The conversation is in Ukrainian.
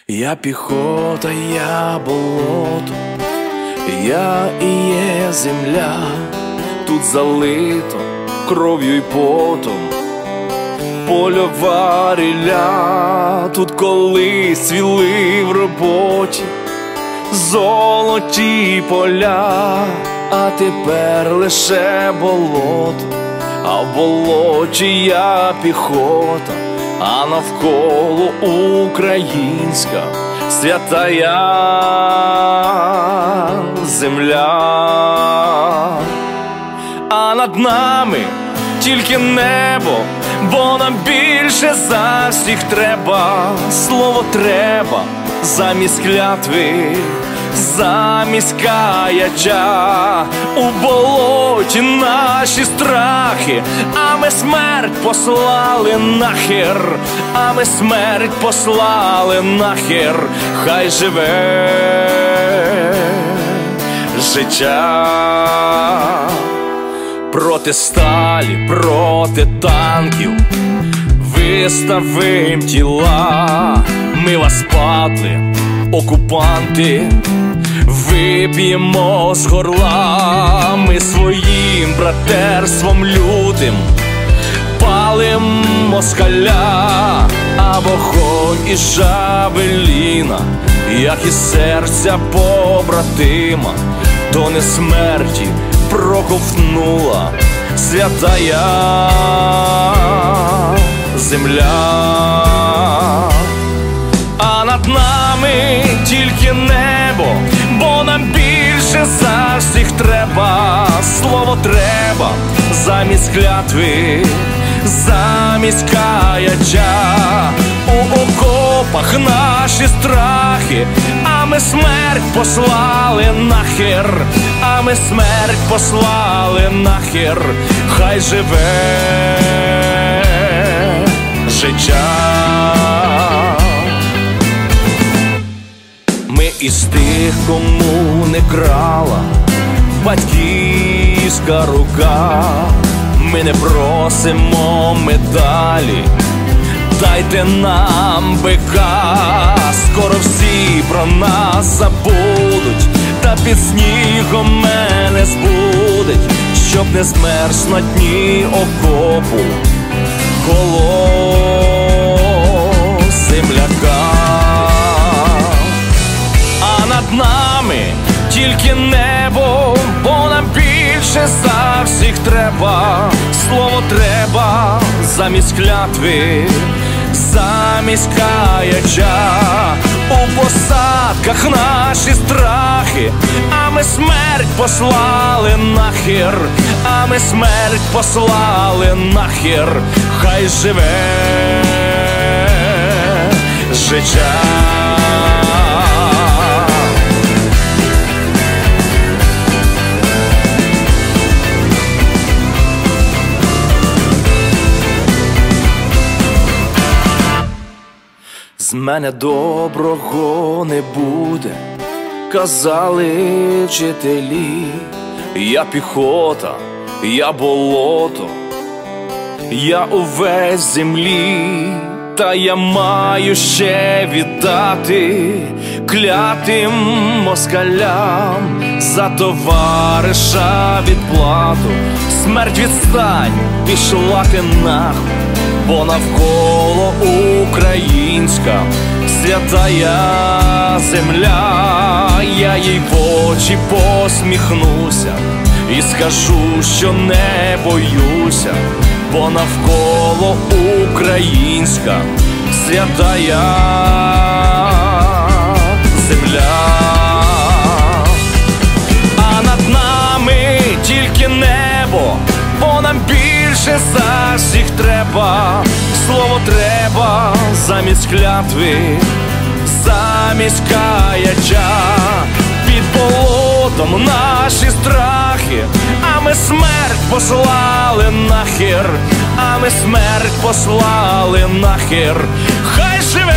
Я піхота, я болото, я і є земля, тут залито кров'ю й потом, польова рілля, тут колись цвіли в роботі золоті поля, а тепер лише болото, а в болоті я піхота, а навколо українська святая земля. А над нами тільки небо, бо нам більше за всіх треба. Слово треба замість клятви, замість каяча. У болоті наші страхи, а ми смерть послали нахер, а ми смерть послали нахер. Хай живе життя. Проти сталі, проти танків виставим тіла. Ми вас, падли, окупанти, вип'ємо з горла. Ми своїм братерством лютим палим москаля, а вогонь із жавеліна, як із серця побратима, то не смерті проковтнула святая земля. А над нами тільки небо, бо нам більше за всіх треба. Слово треба замість клятви, замість каяча. У окопах наші страхи, а ми смерть послали нахер, а ми смерть послали нахер. Хай живе життя. Ми із тих, кому не крала батьківська рука. Ми не просимо медалі, дайте нам бика. Скоро всі про нас забудуть, та під снігом мене збудить, щоб не змерз на дні окопу голос земляка. А над нами тільки небо, бо нам більше за всіх треба. Слово треба замість клятви, замість каяча. У посадках наші страхи, а ми смерть послали нахер, а ми смерть послали нахер. Хай живе життя. З мене доброго не буде, казали вчителі. Я піхота, я болото, я увесь землі. Та я маю ще віддати клятим москалям за товариша відплату. Смерть, відстань, пішла ти нахуй, бо навколо українська святая земля. Я їй в очі посміхнуся і скажу, що не боюся, бо навколо українська святая земля. А над нами тільки небо, бо нам більше за всіх треба. Слово треба замість клятви, замість каяча. Під болотом наші страхи, а ми смерть послали нахер, а ми смерть послали нахер. Хай живе